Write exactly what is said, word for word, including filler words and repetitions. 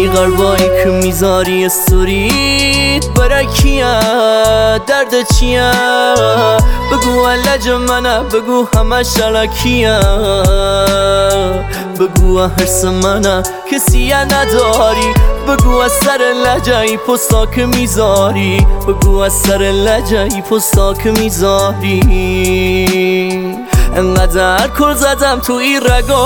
این قربایی که میذاری استوریت برای کیه؟ درد چیه؟ بگو لج منه، بگو همه شلکیه، بگو حرس منه کسی نداری، بگو از سر لجه پستا که میذاری، بگو از سر لجه پستا که میذاری. انقدر کل زدم تو این رگا